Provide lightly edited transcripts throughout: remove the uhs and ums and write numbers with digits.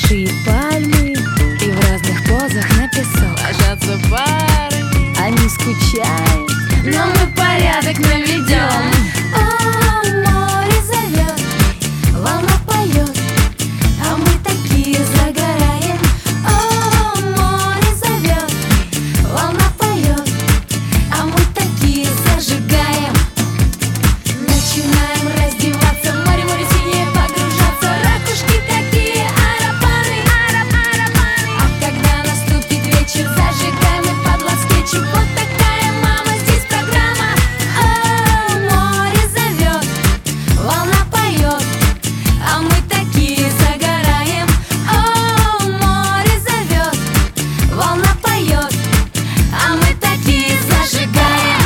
большие пальмы, и в разных позах на песок ложатся парами. они скучают, Но мы порядок наведем. О, море зовет, волна поет, а мы такие загораем. О, море зовет, волна поет, а мы такие зажигаем. Начинаем раздеваться, море, море синее погружаться. Ракушки такие, арапаны, а когда наступит вечер, зажигаем и под лад скетчем. Вот такая, мама, здесь программа. О, море зовет, волна поет, а мы такие загораем. О, море зовет, волна поет, а мы такие зажигаем.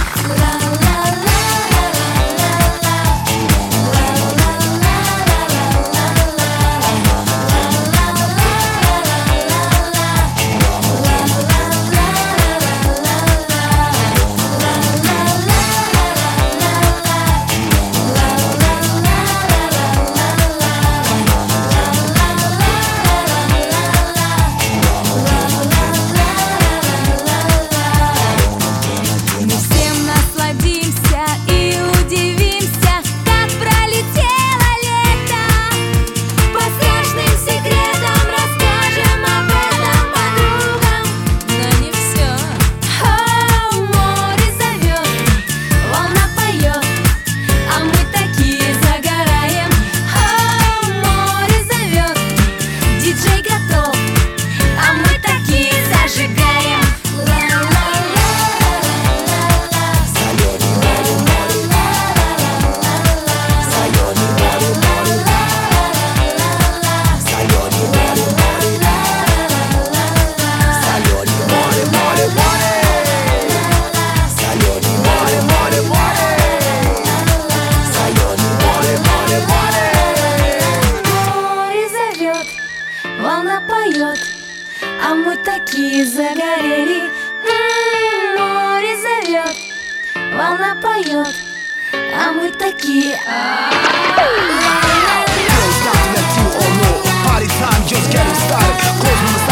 мы всем насладимся и удивимся, как пролетело лето. По страшным секретам расскажем об этом подругам. Но не все. О, море зовет, волна поет, а мы такие загораем. О, море зовет, диджей готов, а мы такие зажигаем. Море зовет, волна поет, а мы такие загорели. Море зовет, волна поет, а мы такие. Girls, nothing that you all know. Party time just getting started. Close my